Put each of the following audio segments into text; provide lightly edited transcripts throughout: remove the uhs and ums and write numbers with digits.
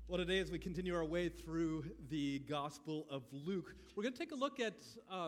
Well, today, as we continue our way through the Gospel of Luke, we're going to take a look at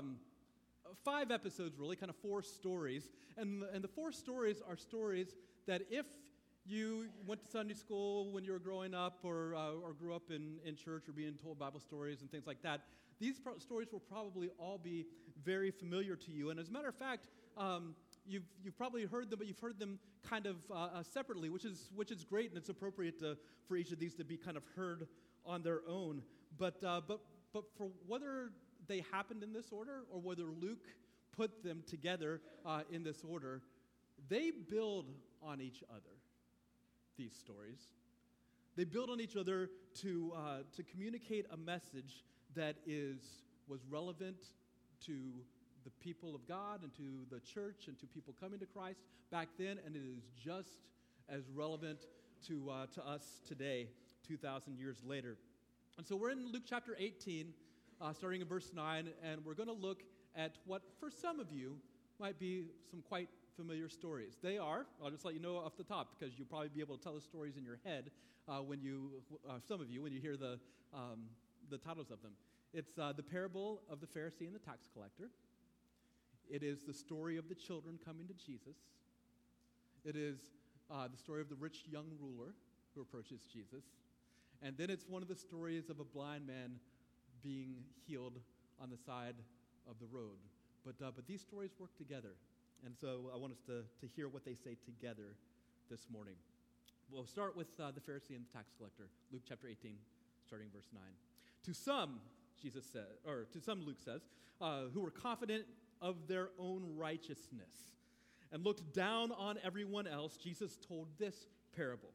5 episodes, really, kind of 4 stories. And the 4 stories are stories that if you went to Sunday school when you were growing up or grew up in church or being told Bible stories and things like that, these stories will probably all be very familiar to you. And as a matter of fact, You've probably heard them, but you've heard them kind of separately, which is great, and it's appropriate for each of these to be kind of heard on their own. But for whether they happened in this order or whether Luke put them together in this order, they build on each other. These stories, they build on each other to communicate a message that was relevant to the people of God and to the church and to people coming to Christ back then, and it is just as relevant to us today, 2,000 years later. And so we're in Luke chapter 18, starting in verse 9, and we're going to look at what, for some of you, might be some quite familiar stories. They are, I'll just let you know off the top, because you'll probably be able to tell the stories in your head some of you, when you hear the titles of them. It's the parable of the Pharisee and the tax collector. It is the story of the children coming to Jesus. It is the story of the rich young ruler who approaches Jesus. And then it's one of the stories of a blind man being healed on the side of the road. But these stories work together. And so I want us to hear what they say together this morning. We'll start with the Pharisee and the tax collector, Luke chapter 18, starting verse 9. To some, Luke says, who were confident of their own righteousness and looked down on everyone else, Jesus told this parable.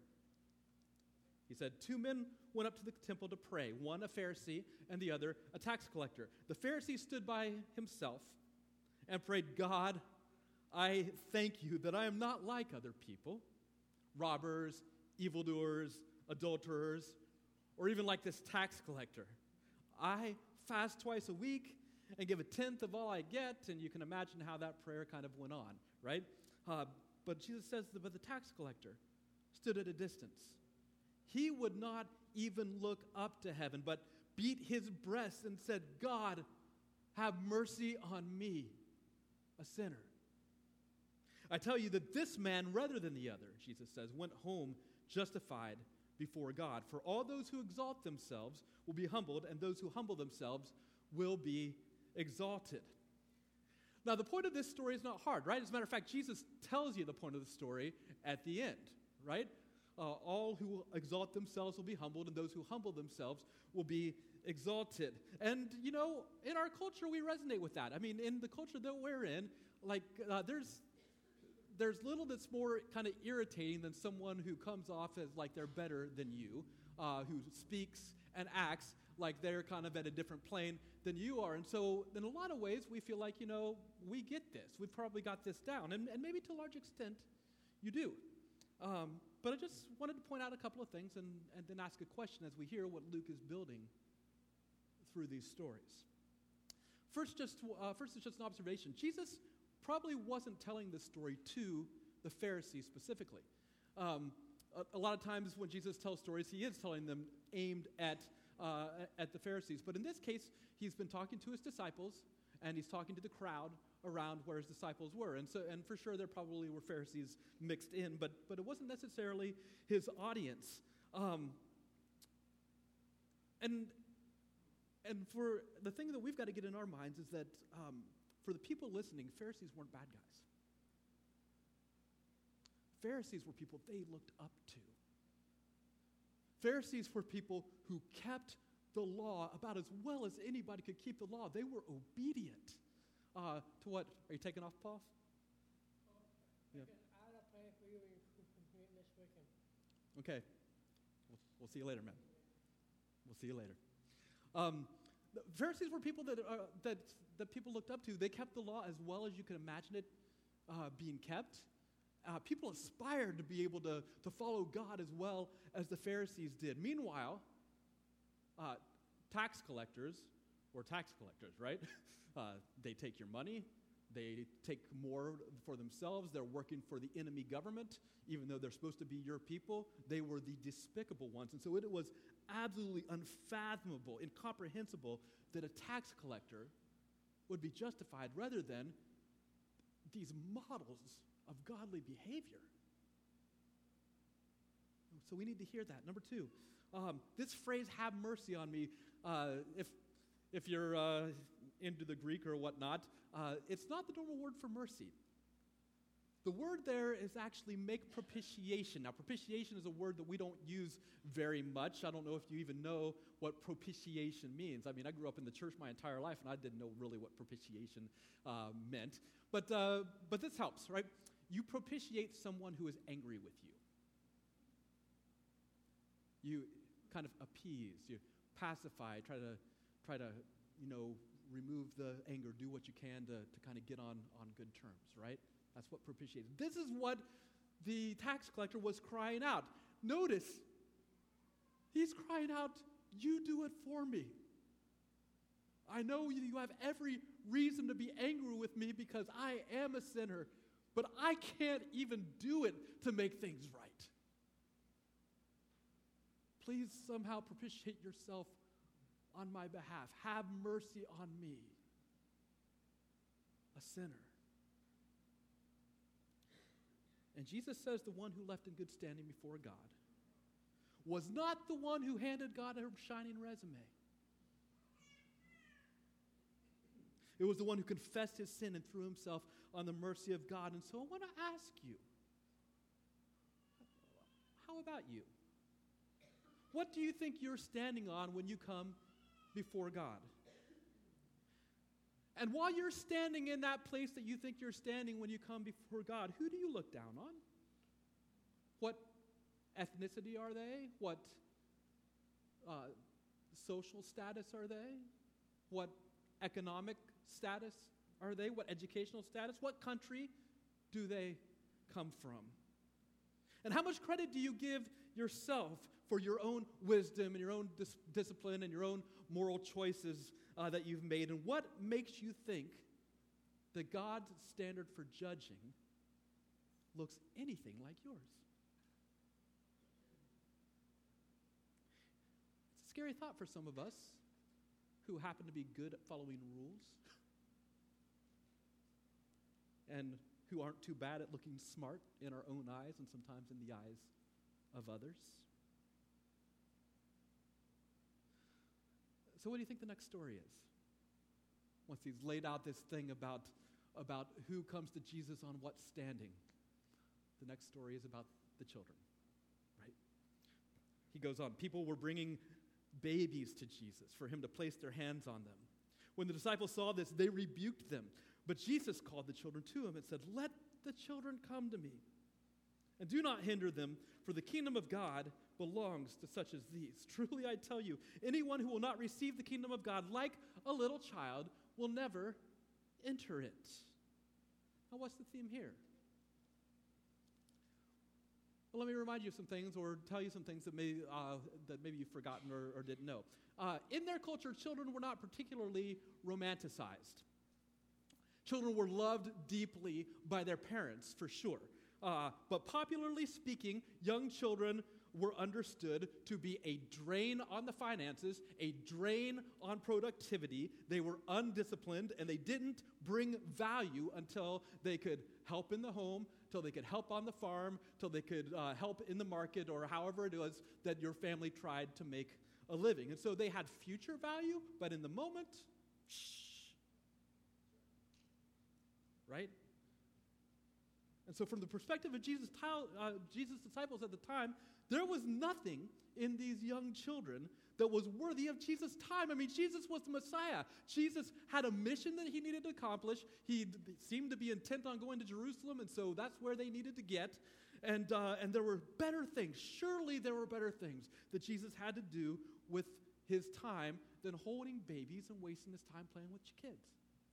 He said, 2 men went up to the temple to pray, one a Pharisee and the other a tax collector. The Pharisee stood by himself and prayed, God, I thank you that I am not like other people, robbers, evildoers, adulterers, or even like this tax collector. I fast twice a week and give 1/10 of all I get, and you can imagine how that prayer kind of went on, right? But Jesus says, but the tax collector stood at a distance. He would not even look up to heaven, but beat his breast and said, God, have mercy on me, a sinner. I tell you that this man, rather than the other, Jesus says, went home justified before God. For all those who exalt themselves will be humbled, and those who humble themselves will be exalted. Now, the point of this story is not hard, right? As a matter of fact, Jesus tells you the point of the story at the end, right? All who exalt themselves will be humbled, and those who humble themselves will be exalted. And, you know, in our culture, we resonate with that. I mean, in the culture that we're in, there's little that's more kind of irritating than someone who comes off as like they're better than you, who speaks and acts like they're kind of at a different plane than you are. And so in a lot of ways, we feel like, we get this. We've probably got this down. And maybe to a large extent, you do. But I just wanted to point out a couple of things and then ask a question as we hear what Luke is building through these stories. First is just an observation. Jesus probably wasn't telling this story to the Pharisees specifically. A lot of times when Jesus tells stories, he is telling them aimed at the Pharisees. But in this case, he's been talking to his disciples, and he's talking to the crowd around where his disciples were. And for sure, there probably were Pharisees mixed in, but it wasn't necessarily his audience. And for the thing that we've got to get in our minds is that for the people listening, Pharisees weren't bad guys. Pharisees were people they looked up to. Pharisees were people who kept the law about as well as anybody could keep the law. They were obedient to what? Are you taking off, Paul? Yeah. I'll pray for you this weekend. Okay. We'll see you later, man. We'll see you later. The Pharisees were people that people looked up to. They kept the law as well as you could imagine it being kept. People aspired to be able to follow God as well as the Pharisees did. Meanwhile, tax collectors were tax collectors, right? They take your money, They take more for themselves. They're working for the enemy government, even though they're supposed to be your people. They were the despicable ones. And so it was absolutely unfathomable, incomprehensible that a tax collector would be justified rather than these models of godly behavior. So we need to hear that. Number two, this phrase, have mercy on me, if you're into the Greek or whatnot, it's not the normal word for mercy. The word there is actually make propitiation. Now, propitiation is a word that we don't use very much. I don't know if you even know what propitiation means. I mean, I grew up in the church my entire life, and I didn't know really what propitiation meant. But this helps, right? You propitiate someone who is angry with you. You kind of appease, you pacify, try to remove the anger, do what you can to kind of get on good terms, right? That's what propitiation. This is what the tax collector was crying out. Notice, he's crying out, you do it for me. I know you have every reason to be angry with me because I am a sinner, but I can't even do it to make things right. Please somehow propitiate yourself on my behalf. Have mercy on me, a sinner. And Jesus says the one who left in good standing before God was not the one who handed God a shining resume. It was the one who confessed his sin and threw himself on the mercy of God. And so I want to ask you, how about you? What do you think you're standing on when you come before God? And while you're standing in that place that you think you're standing when you come before God, who do you look down on? What ethnicity are they? What social status are they? What economic status are they? What educational status? What country do they come from? And how much credit do you give yourself for your own wisdom and your own discipline and your own moral choices that you've made? And what makes you think that God's standard for judging looks anything like yours? It's a scary thought for some of us who happen to be good at following rules and who aren't too bad at looking smart in our own eyes and sometimes in the eyes of others. So what do you think the next story is? Once he's laid out this thing about who comes to Jesus on what standing, the next story is about the children, right? He goes on, people were bringing babies to Jesus for him to place their hands on them. When the disciples saw this, they rebuked them. But Jesus called the children to him and said, let the children come to me, and do not hinder them, for the kingdom of God belongs to such as these. Truly I tell you, anyone who will not receive the kingdom of God like a little child will never enter it. Now what's the theme here? Well, let me remind you of some things or tell you some things that maybe you've forgotten or didn't know. In their culture, children were not particularly romanticized. Children were loved deeply by their parents, for sure. But popularly speaking, young children were understood to be a drain on the finances, a drain on productivity. They were undisciplined, and they didn't bring value until they could help in the home, till they could help on the farm, till they could help in the market, or however it was that your family tried to make a living. And so they had future value, but in the moment, right? And so from the perspective of Jesus' disciples at the time, there was nothing in these young children that was worthy of Jesus' time. I mean, Jesus was the Messiah. Jesus had a mission that he needed to accomplish. He seemed to be intent on going to Jerusalem, and so that's where they needed to get. And there were better things. Surely there were better things that Jesus had to do with his time than holding babies and wasting his time playing with kids.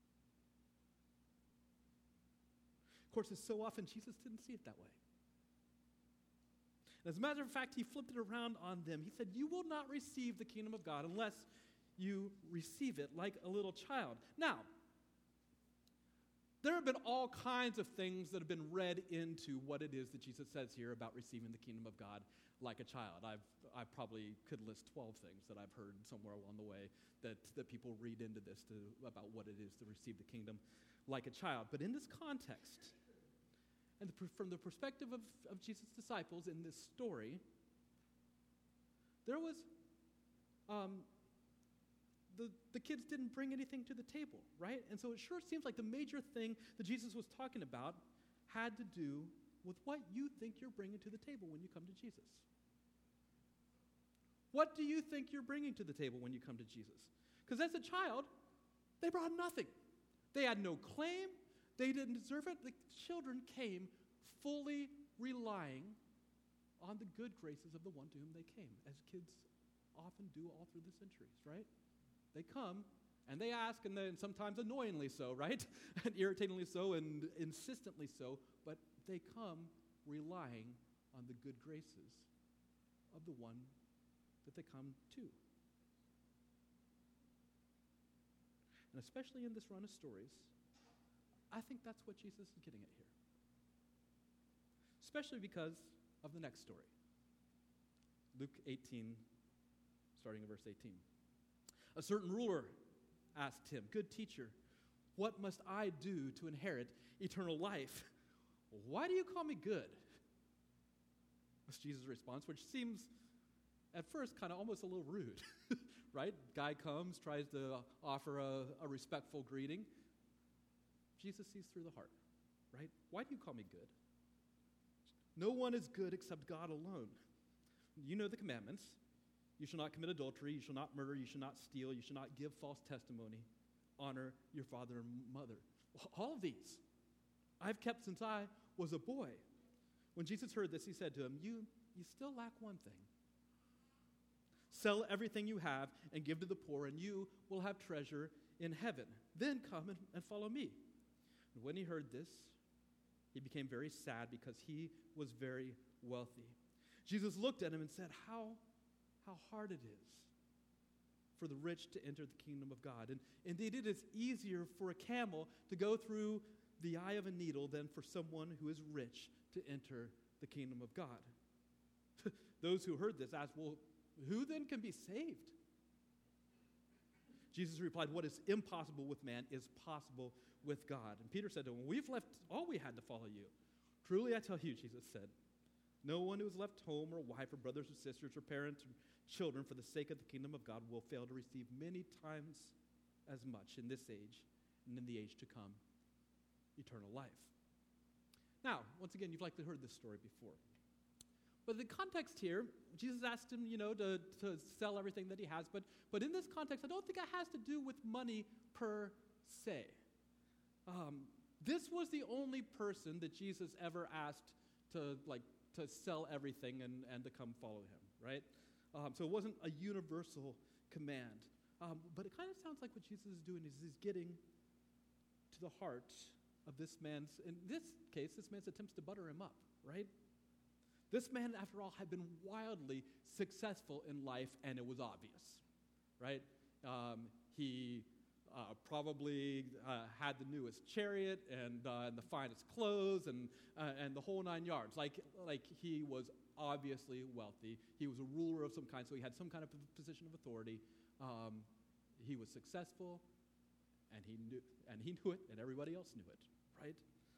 Of course, it's so often Jesus didn't see it that way. And as a matter of fact, he flipped it around on them. He said, you will not receive the kingdom of God unless you receive it like a little child. Now, There have been all kinds of things that have been read into what it is that Jesus says here about receiving the kingdom of God like a child. I probably could list 12 things that I've heard somewhere along the way that people read into this about what it is to receive the kingdom like a child. But in this context, and from the perspective of Jesus' disciples in this story, there was the kids didn't bring anything to the table, right? And so it sure seems like the major thing that Jesus was talking about had to do with what you think you're bringing to the table when you come to Jesus. What do you think you're bringing to the table when you come to Jesus? Because as a child, they brought nothing. They had no claim. They didn't deserve it. The children came fully relying on the good graces of the one to whom they came, as kids often do all through the centuries, right? They come, and they ask, and then sometimes annoyingly so, right? And irritatingly so, and insistently so, but they come relying on the good graces of the one that they come to. And especially in this run of stories, I think that's what Jesus is getting at here. Especially because of the next story. Luke 18, starting in verse 18. A certain ruler asked him, "Good teacher, what must I do to inherit eternal life?" "Why do you call me good?" was Jesus' response, which seems at first kind of almost a little rude, right? Guy comes, tries to offer a respectful greeting. Jesus sees through the heart, right? "Why do you call me good? No one is good except God alone. You know the commandments. You shall not commit adultery, you shall not murder, you shall not steal, you shall not give false testimony, honor your father and mother." All of these I've kept since I was a boy. When Jesus heard this, he said to him, you still lack one thing. Sell everything you have and give to the poor, and you will have treasure in heaven. Then come and follow me. And when he heard this, he became very sad because he was very wealthy. Jesus looked at him and said, How hard it is for the rich to enter the kingdom of God. And indeed, it is easier for a camel to go through the eye of a needle than for someone who is rich to enter the kingdom of God. Those who heard this asked, "Well, who then can be saved?" Jesus replied, "What is impossible with man is possible with God." And Peter said to him, "We've left all we had to follow you." "Truly I tell you," Jesus said, "no one who has left home or wife or brothers or sisters or parents or children for the sake of the kingdom of God will fail to receive many times as much in this age and in the age to come, eternal life." Now, once again, you've likely heard this story before. But the context here, Jesus asked him, to sell everything that he has. But in this context, I don't think it has to do with money per se. This was the only person that Jesus ever asked to sell everything and to come follow him, right? So it wasn't a universal command. But it kind of sounds like what Jesus is doing is he's getting to the heart of this man's, in this case, this man's attempts to butter him up, right? This man, after all, had been wildly successful in life, and it was obvious, right? He probably had the newest chariot and the finest clothes and the whole 9 yards. Like he was obviously wealthy. He was a ruler of some kind, so he had some kind of position of authority. He was successful, and he knew it, and everybody else knew it, right?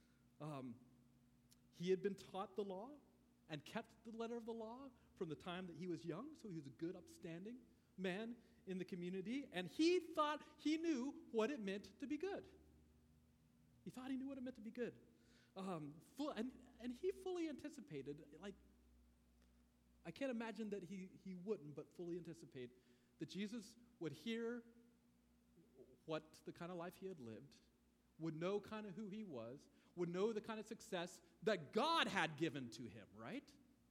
He had been taught the law and kept the letter of the law from the time that he was young, so he was a good, upstanding man in the community, and he thought he knew what it meant to be good. He thought he knew what it meant to be good. And he fully anticipated, I can't imagine that he wouldn't, but fully anticipate that Jesus would hear what the kind of life he had lived, would know kind of who he was, would know the kind of success that God had given to him, right?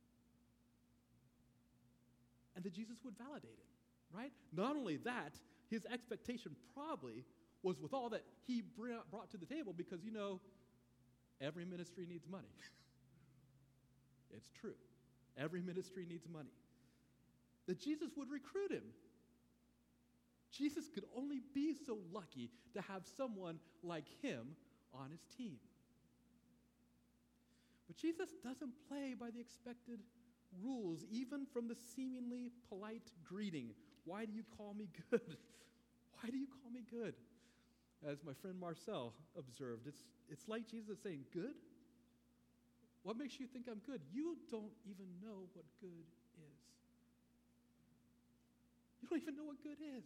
And that Jesus would validate it, right? Not only that, his expectation probably was with all that he brought to the table because, every ministry needs money. It's true. Every ministry needs money. That Jesus would recruit him. Jesus could only be so lucky to have someone like him on his team. But Jesus doesn't play by the expected rules, even from the seemingly polite greeting. Why do you call me good? Why do you call me good? As my friend Marcel observed, it's like Jesus saying, good? What makes you think I'm good? You don't even know what good is. You don't even know what good is.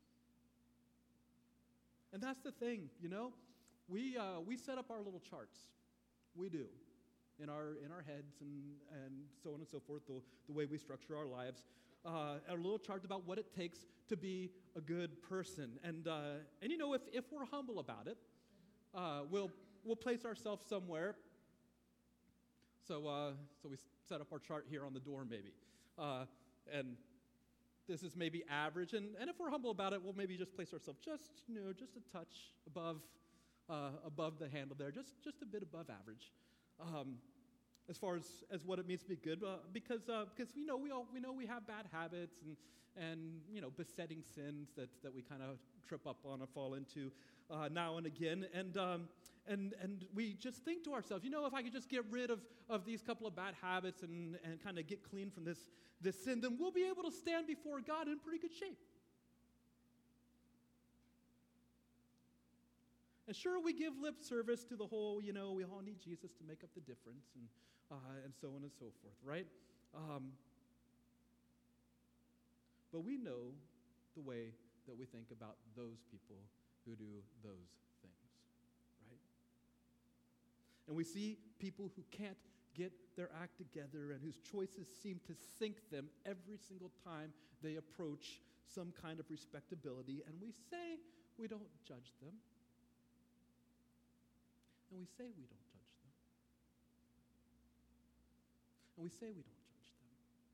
And that's the thing, you know? We set up our little charts. We do. In our heads and so on and so forth, the way we structure our lives. A little chart about what it takes to be a good person. And you know, if we're humble about it, we'll place ourselves somewhere. So we set up our chart here on the door maybe. And this is maybe average. And if we're humble about it, we'll maybe just place ourselves just a touch above the handle there, just a bit above average. As far as what it means to be good, because we know we have bad habits and besetting sins that we kind of trip up on and fall into now and again, and we just think to ourselves, if I could just get rid of these couple of bad habits and kind of get clean from this sin, then we'll be able to stand before God in pretty good shape. And sure, we give lip service to the whole, we all need Jesus to make up the difference, and so on and so forth, right? But we know the way that we think about those people who do those things, right? And we see people who can't get their act together and whose choices seem to sink them every single time they approach some kind of respectability, and we say we don't judge them. And we say we don't judge them. And we say we don't judge them.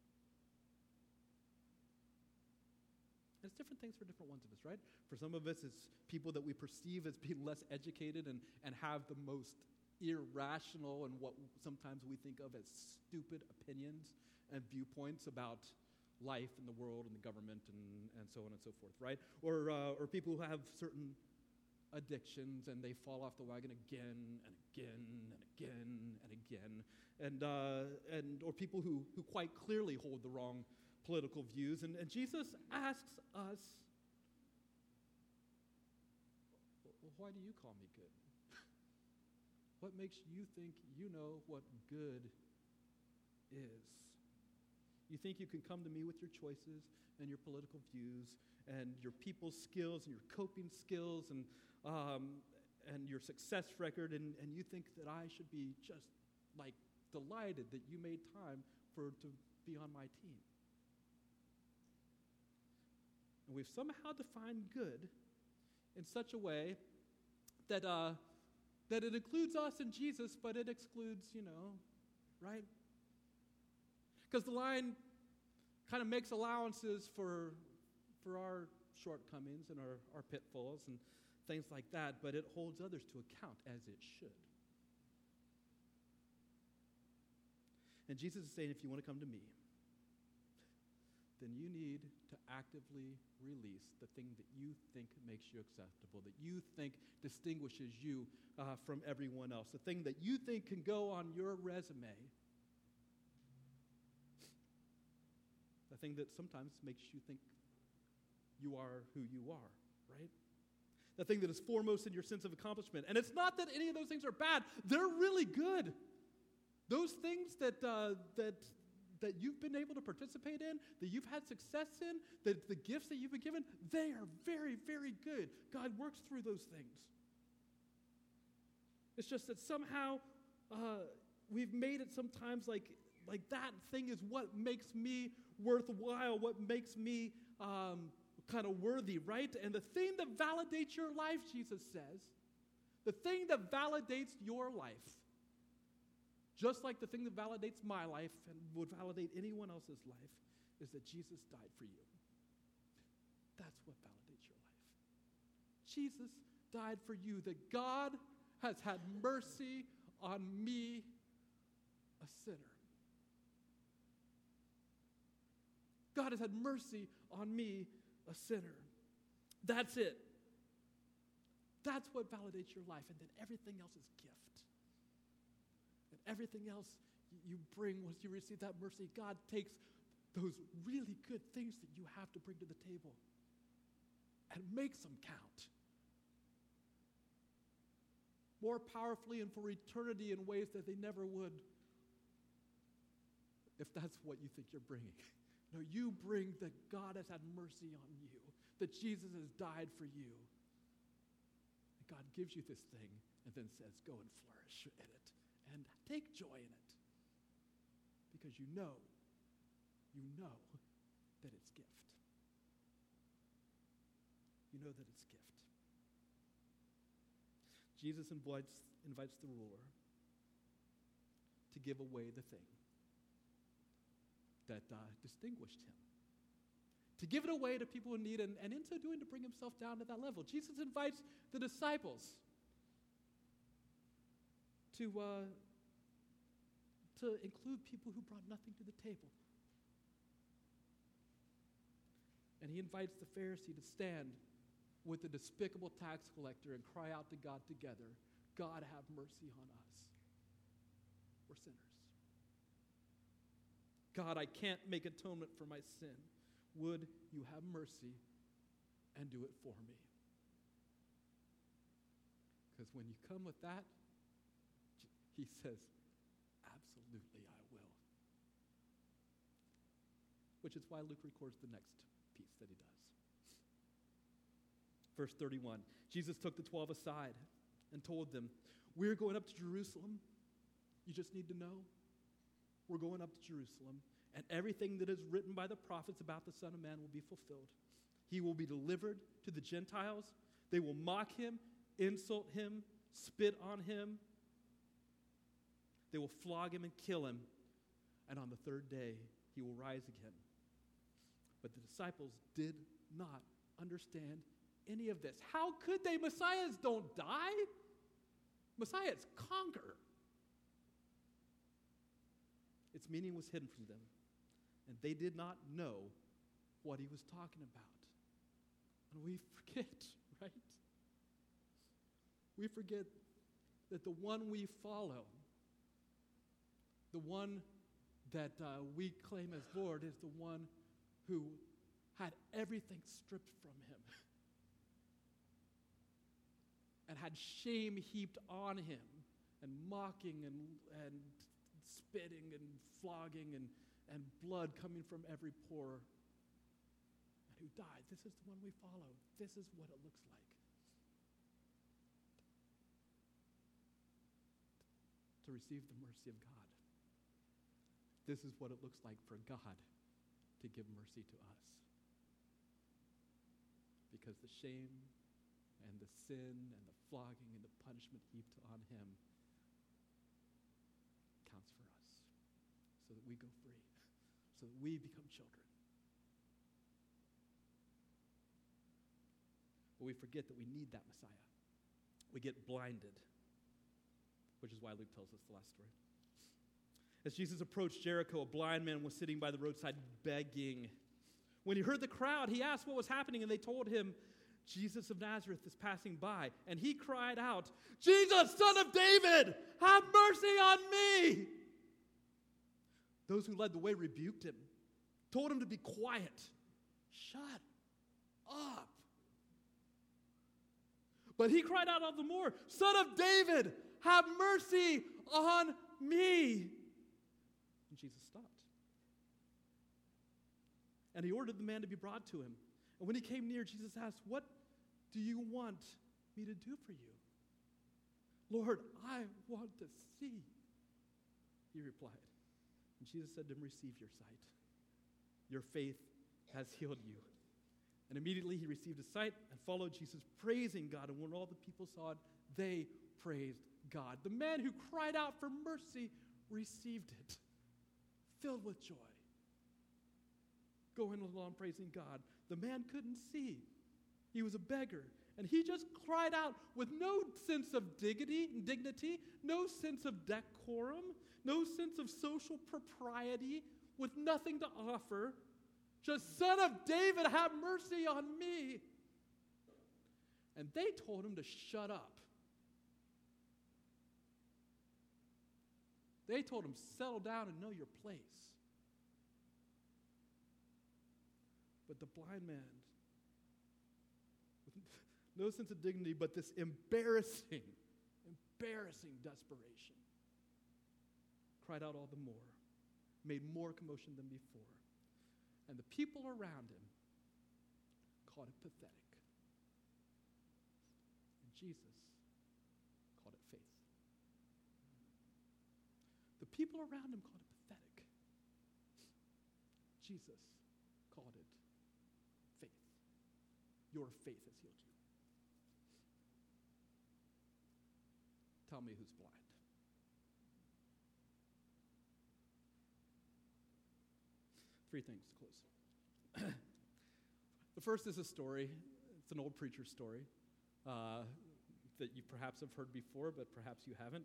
And it's different things for different ones of us, right? For some of us, it's people that we perceive as being less educated and have the most irrational and what sometimes we think of as stupid opinions and viewpoints about life and the world and the government and so on and so forth, right? Or people who have certain addictions and they fall off the wagon again and again and again and again, and or people who quite clearly hold the wrong political views. And Jesus asks us, well, why do you call me good? What makes you think you know what good is? You think you can come to me with your choices and your political views and your people's skills and your coping skills and your success record, and you think that I should be just like delighted that you made time to be on my team. And we've somehow defined good in such a way that it includes us and Jesus, but it excludes, right? Because the line kind of makes allowances for our shortcomings and our pitfalls and things like that, but it holds others to account as it should. And Jesus is saying, if you want to come to me, then you need to actively release the thing that you think makes you acceptable, that you think distinguishes you from everyone else, the thing that you think can go on your resume, the thing that sometimes makes you think you are who you are, right? The thing that is foremost in your sense of accomplishment. And it's not that any of those things are bad. They're really good. Those things that you've been able to participate in, that you've had success in, the gifts that you've been given, they are very, very good. God works through those things. It's just that somehow we've made it sometimes like that thing is what makes me worthwhile, what makes me kind of worthy, right? And the thing that validates your life, Jesus says, the thing that validates your life, just like the thing that validates my life and would validate anyone else's life, is that Jesus died for you. That's what validates your life. Jesus died for you, that God has had mercy on me, a sinner. God has had mercy on me, a sinner. That's it. That's what validates your life. And then everything else is gift. And everything else you bring once you receive that mercy, God takes those really good things that you have to bring to the table and makes them count. More powerfully and for eternity in ways that they never would if that's what you think you're bringing. No, you bring that God has had mercy on you, that Jesus has died for you. And God gives you this thing and then says, go and flourish in it and take joy in it. Because you know that it's gift. You know that it's gift. Jesus invites the ruler to give away the thing that distinguished him. To give it away to people in need, and in so doing to bring himself down to that level. Jesus invites the disciples to include people who brought nothing to the table. And he invites the Pharisee to stand with the despicable tax collector and cry out to God together, God, have mercy on us. We're sinners. God, I can't make atonement for my sin. Would you have mercy and do it for me? Because when you come with that, he says, absolutely I will. Which is why Luke records the next piece that he does. Verse 31, Jesus took the 12 aside and told them, we're going up to Jerusalem. You just need to know. We're going up to Jerusalem, and everything that is written by the prophets about the Son of Man will be fulfilled. He will be delivered to the Gentiles. They will mock him, insult him, spit on him. They will flog him and kill him. And on the third day, he will rise again. But the disciples did not understand any of this. How could they? Messiahs don't die. Messiahs conquer. Its meaning was hidden from them, and they did not know what he was talking about. And we forget, right? We forget that the one we follow, the one that we claim as Lord, is the one who had everything stripped from him and had shame heaped on him, and mocking and spitting and flogging and blood coming from every pore, and who died. This is the one we follow. This is what it looks like to receive the mercy of God. This is what it looks like for God to give mercy to us. Because the shame and the sin and the flogging and the punishment heaped on him counts for us, so that we go free, so that we become children. But we forget that we need that Messiah. We get blinded, which is why Luke tells us the last story. As Jesus approached Jericho, a blind man was sitting by the roadside begging. When he heard the crowd, he asked what was happening, and they told him, Jesus of Nazareth is passing by. And he cried out, Jesus, Son of David, have mercy on me. Those who led the way rebuked him, told him to be quiet. Shut up. But he cried out all the more, Son of David, have mercy on me. And Jesus stopped. And he ordered the man to be brought to him. And when he came near, Jesus asked, what do you want me to do for you? Lord, I want to see, he replied. And Jesus said to him, receive your sight. Your faith has healed you. And immediately he received his sight and followed Jesus, praising God. And when all the people saw it, they praised God. The man who cried out for mercy received it, filled with joy, going along praising God. The man couldn't see. He was a beggar. And he just cried out with no sense of dignity, no sense of decorum, no sense of social propriety, with nothing to offer. Just, Son of David, have mercy on me. And they told him to shut up. They told him, settle down and know your place. But the blind man, with no sense of dignity, but this embarrassing desperation, cried out all the more, made more commotion than before. And the people around him called it pathetic. And Jesus called it faith. The people around him called it pathetic. Jesus called it faith. Your faith has healed you. Tell me who's blind. Three things to close. The first is a story. It's an old preacher story that you perhaps have heard before, but perhaps you haven't.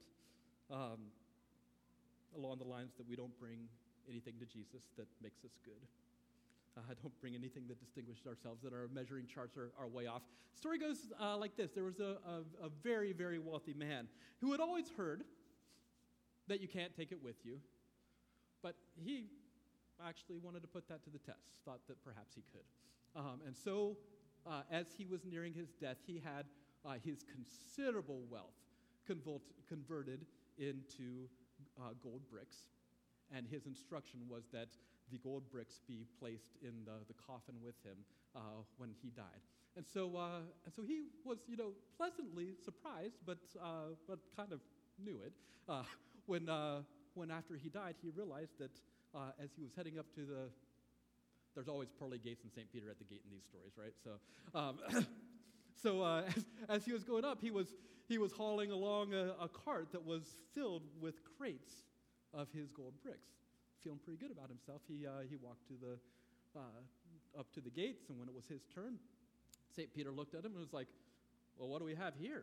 Along the lines that we don't bring anything to Jesus that makes us good. Don't bring anything that distinguishes ourselves, that our measuring charts are way off. The story goes like this. There was a very, very wealthy man who had always heard that you can't take it with you, but he actually wanted to put that to the test, thought that perhaps he could. And so as he was nearing his death, he had his considerable wealth converted into gold bricks. And his instruction was that the gold bricks be placed in the coffin with him when he died. And so he was, pleasantly surprised, but kind of knew it when after he died, he realized that as he was heading up to there's always pearly gates in St. Peter at the gate in these stories, right? So as he was going up, he was hauling along a cart that was filled with crates of his gold bricks. Feeling pretty good about himself, he walked up to the gates, and when it was his turn, St. Peter looked at him and was like, "Well, what do we have here?"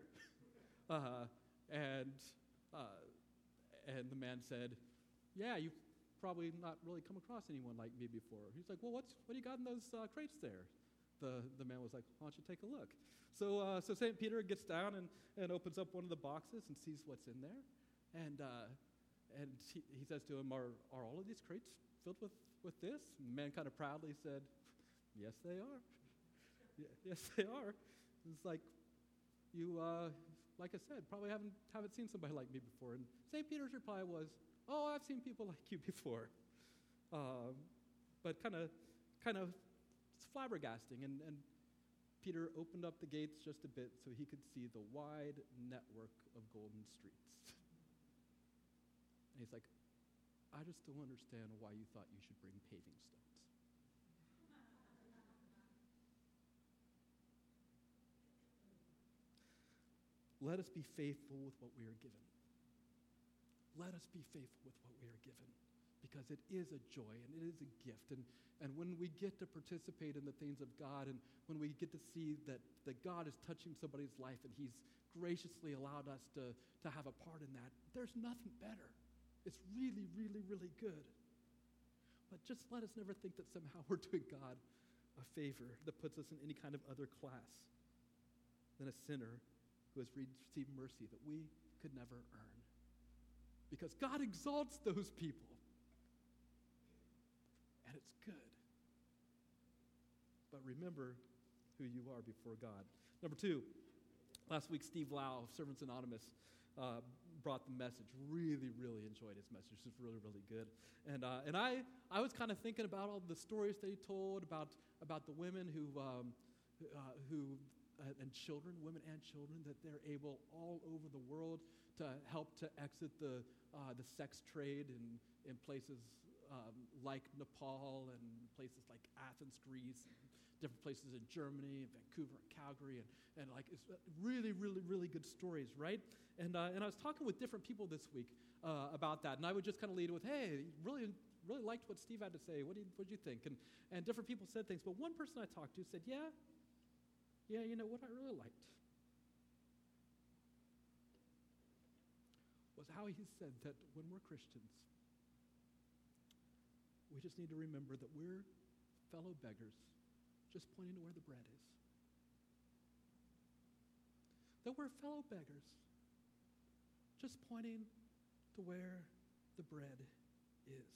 And the man said, "Yeah, you've probably not really come across anyone like me before." He's like, "Well, what do you got in those crates there?" The man was like, "Why don't you take a look?" So St. Peter gets down and opens up one of the boxes and sees what's in there, and he says to him, "Are all of these crates filled with this?" And the man kind of proudly said, "Yes, they are. Yes, they are." It's like, you, like I said, probably haven't seen somebody like me before. And St. Peter's reply was, "Oh, I've seen people like you before," but kind of flabbergasting. And Peter opened up the gates just a bit so he could see the wide network of golden streets. And he's like, "I just don't understand why you thought you should bring paving stones." Let us be faithful with what we are given. Let us be faithful with what we are given, because it is a joy and it is a gift. And when we get to participate in the things of God, and when we get to see that God is touching somebody's life and he's graciously allowed us to have a part in that, there's nothing better. It's really, really, really good. But just let us never think that somehow we're doing God a favor that puts us in any kind of other class than a sinner who has received mercy that we could never earn. Because God exalts those people. And it's good. But remember who you are before God. Number 2, last week Steve Lau of Servants Anonymous brought the message. Really, really enjoyed his message. It was really, really good. And I was kind of thinking about all the stories that he told about the women who and children, women and children, that they're able all over the world to help to exit the sex trade in places like Nepal and places like Athens, Greece, and different places in Germany, and Vancouver, and Calgary, and like it's really, really, really good stories, right? And I was talking with different people this week about that, and I would just kind of lead with, "Hey, really liked what Steve had to say. What did you think?" And different people said things, but one person I talked to said, yeah, what I really liked was how he said that when we're Christians, we just need to remember that we're fellow beggars just pointing to where the bread is. that we're fellow beggars, just pointing to where the bread is.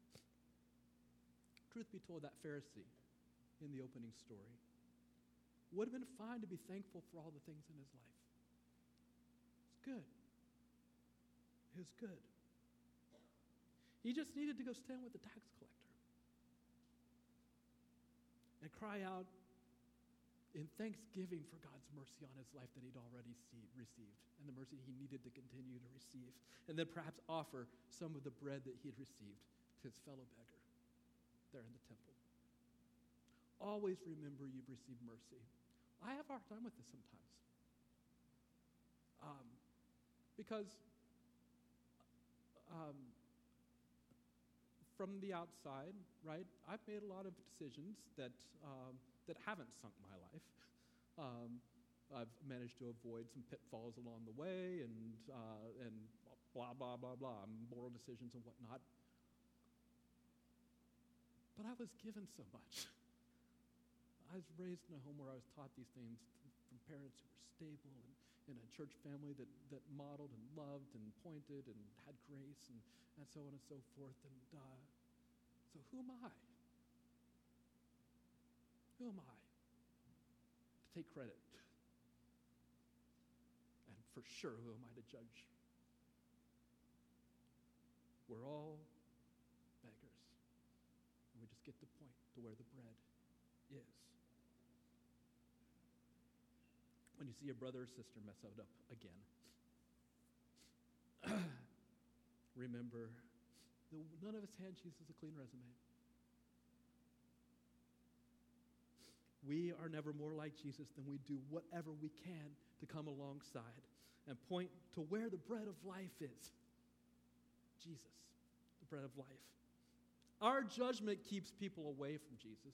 Truth be told, that Pharisee in the opening story would have been fine to be thankful for all the things in his life. It's good. It was good. He just needed to go stand with the tax collector and cry out in thanksgiving for God's mercy on his life that he'd already received and the mercy he needed to continue to receive. And then perhaps offer some of the bread that he had received to his fellow beggar there in the temple. Always remember you've received mercy. I have a hard time with this sometimes. Because from the outside, right, I've made a lot of decisions that haven't sunk my life. I've managed to avoid some pitfalls along the way and blah, blah, blah, blah, moral decisions and whatnot. But I was given so much. I was raised in a home where I was taught these things from parents who were stable and in a church family that modeled and loved and pointed and had grace and so on and so forth. And so who am I? Who am I to take credit? And for sure, who am I to judge? We're all beggars. And we just get to point to where the bread is. When you see a brother or sister mess it up again, remember that none of us hand Jesus a clean resume. We are never more like Jesus than we do whatever we can to come alongside and point to where the bread of life is. Jesus, the bread of life. Our judgment keeps people away from Jesus.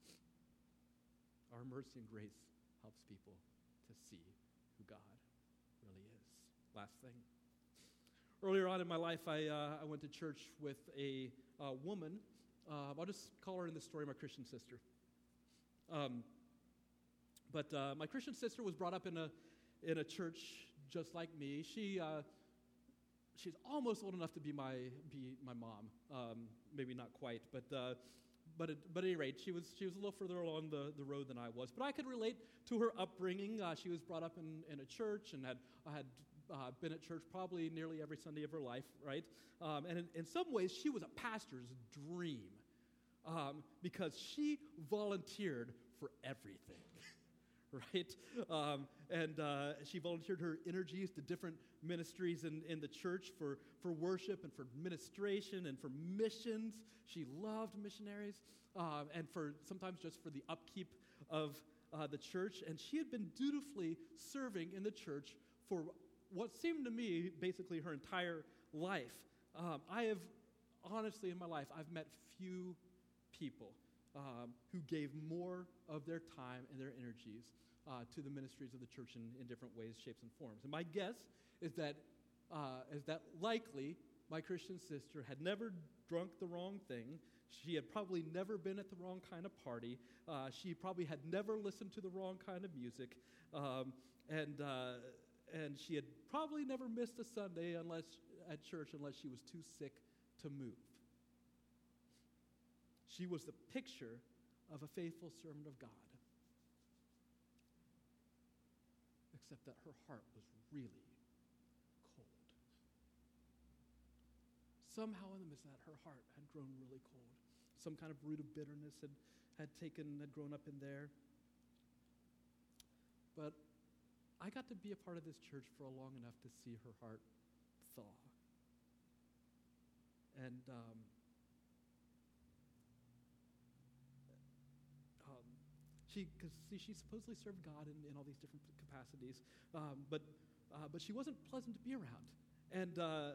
Our mercy and grace helps people to see who God really is. Last thing. Earlier on in my life, I went to church with a woman. I'll just call her in the story my Christian sister. But my Christian sister was brought up in a church just like me. She's almost old enough to be my mom. Maybe not quite, but at any rate, she was a little further along the road than I was. But I could relate to her upbringing. She was brought up in a church and had been at church probably nearly every Sunday of her life, right? And in some ways, she was a pastor's dream because she volunteered for everything. Right? And she volunteered her energies to different ministries in the church for worship and for administration and for missions. She loved missionaries and for sometimes just for the upkeep of the church. And she had been dutifully serving in the church for what seemed to me basically her entire life. I have, honestly, in my life, I've met few people who gave more of their time and their energies to the ministries of the church in different ways, shapes, and forms. And my guess is that likely my Christian sister had never drunk the wrong thing. She had probably never been at the wrong kind of party. She probably had never listened to the wrong kind of music. And she had probably never missed a Sunday at church unless she was too sick to move. She was the picture of a faithful servant of God. Except that her heart was really cold. Somehow in the midst of that, her heart had grown really cold. Some kind of root of bitterness had grown up in there. But I got to be a part of this church for long enough to see her heart thaw. And she supposedly served God in all these different capacities, but she wasn't pleasant to be around, but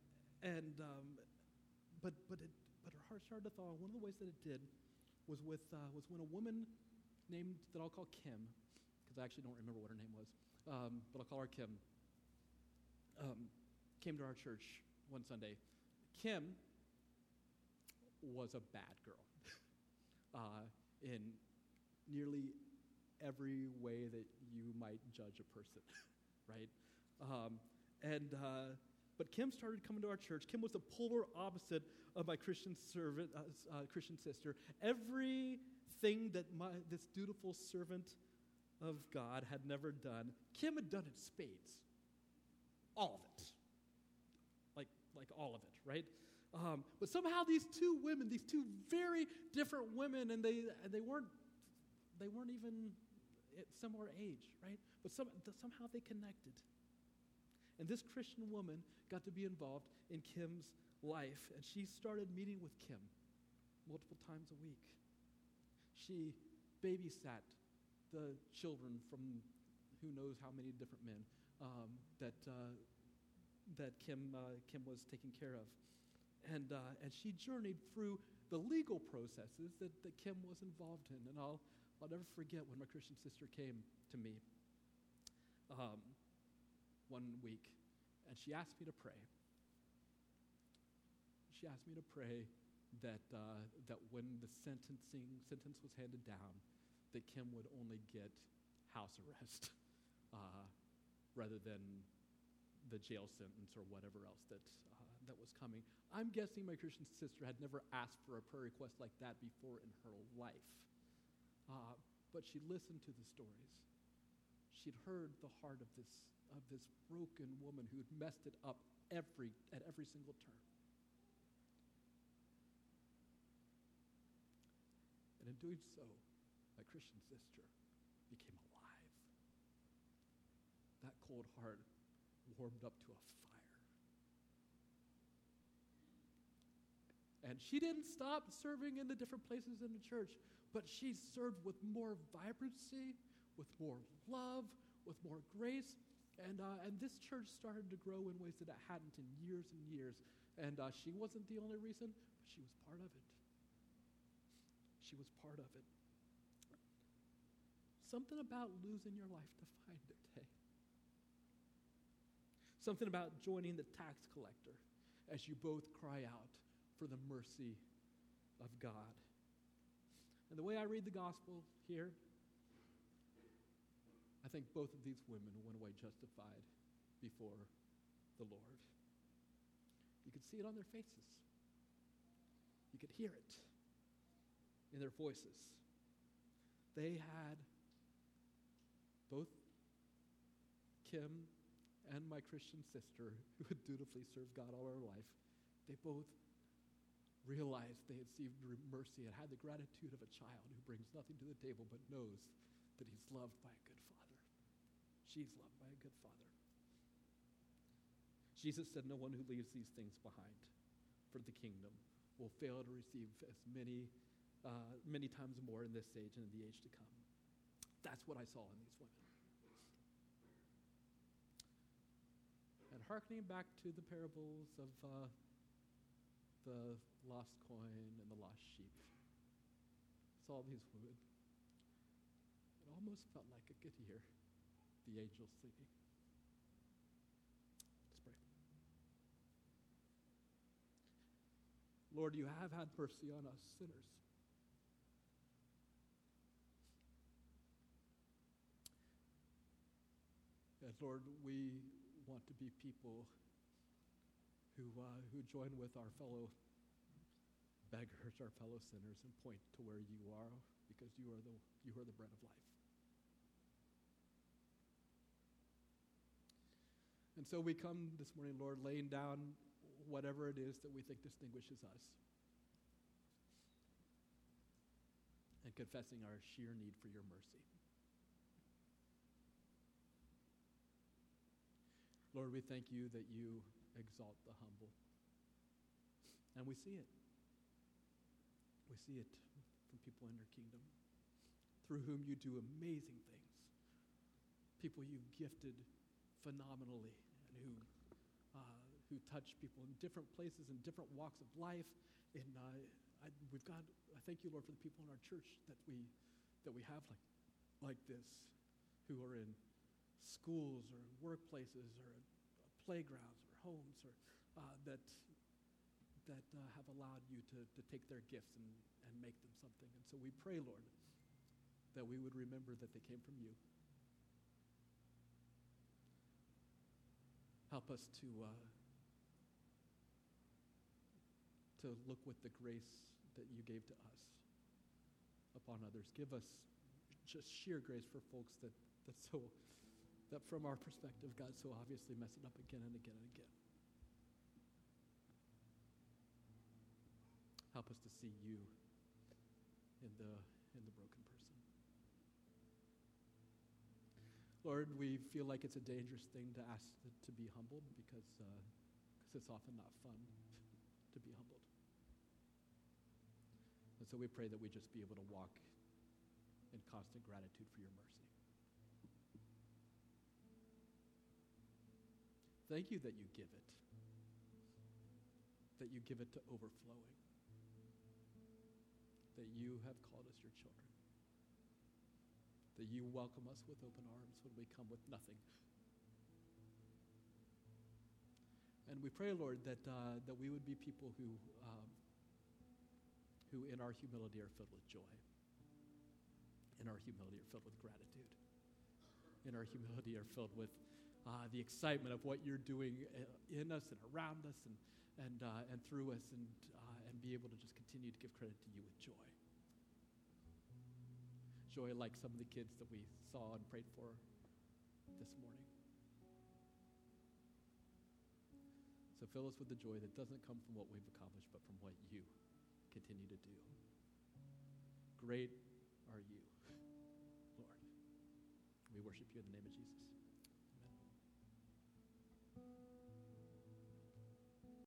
her heart started to thaw. And one of the ways that it did was when a woman named that I'll call Kim, because I actually don't remember what her name was, but I'll call her Kim. Came to our church one Sunday. Kim was a bad girl in nearly every way that you might judge a person. right? But Kim started coming to our church. Kim was the polar opposite of my Christian sister. Everything that this dutiful servant of God had never done, Kim had done in spades. All of it. Like all of it, right? But somehow these two women, these two very different women, and they weren't even at similar age, right? But somehow they connected. And this Christian woman got to be involved in Kim's life, and she started meeting with Kim multiple times a week. She babysat the children from who knows how many different men that Kim was taking care of. And she journeyed through the legal processes that Kim was involved in. And I'll never forget when my Christian sister came to me one week, and she asked me to pray. She asked me to pray that when the sentence was handed down, that Kim would only get house arrest rather than the jail sentence or whatever else that was coming. I'm guessing my Christian sister had never asked for a prayer request like that before in her life. But she listened to the stories. She'd heard the heart of this broken woman who'd messed it up at every single turn. And in doing so, my Christian sister became alive. That cold heart warmed up to a fire. And she didn't stop serving in the different places in the church, but she served with more vibrancy, with more love, with more grace. And this church started to grow in ways that it hadn't in years and years. And she wasn't the only reason, but she was part of it. She was part of it. Something about losing your life to find it, hey? Something about joining the tax collector as you both cry out for the mercy of God. And the way I read the gospel here, I think both of these women went away justified before the Lord. You could see it on their faces. You could hear it in their voices. They had, both Kim and my Christian sister, who had dutifully served God all her life, they both realized they had received mercy and had the gratitude of a child who brings nothing to the table but knows that he's loved by a good father. She's loved by a good father. Jesus said, "No one who leaves these things behind for the kingdom will fail to receive as many times more in this age and in the age to come." That's what I saw in these women. And hearkening back to the parables of the lost coin and the lost sheep, saw these women. It almost felt like I could hear the angels singing. Let's pray. Lord, you have had mercy on us sinners. And Lord, we want to be people who join with our fellow beggars, our fellow sinners, and point to where you are, because you are the bread of life. And so we come this morning, Lord, laying down whatever it is that we think distinguishes us, and confessing our sheer need for your mercy. Lord, we thank you that you exalt the humble. And we see it. We see it from people in your kingdom, through whom you do amazing things. People you've gifted phenomenally, and who touch people in different places, in different walks of life. And I thank you, Lord, for the people in our church that we have like this, who are in schools or workplaces or playgrounds or homes, or that have allowed you to take their gifts and make them something. And so we pray, Lord, that we would remember that they came from you. Help us to look with the grace that you gave to us upon others. Give us just sheer grace for folks that from our perspective, God, so obviously mess it up again and again and again. Help us to see you in the broken person. Lord, we feel like it's a dangerous thing to ask to be humbled because it's often not fun to be humbled. And so we pray that we just be able to walk in constant gratitude for your mercy. Thank you that you give it to overflowing, that you have called us your children, that you welcome us with open arms when we come with nothing. And we pray, Lord, that we would be people who in our humility are filled with joy, in our humility are filled with gratitude, in our humility are filled with the excitement of what you're doing in us and around us and through us, and be able to just continue to give credit to you with joy. Joy like some of the kids that we saw and prayed for this morning. So fill us with the joy that doesn't come from what we've accomplished, but from what you continue to do. Great are you, Lord. We worship you in the name of Jesus.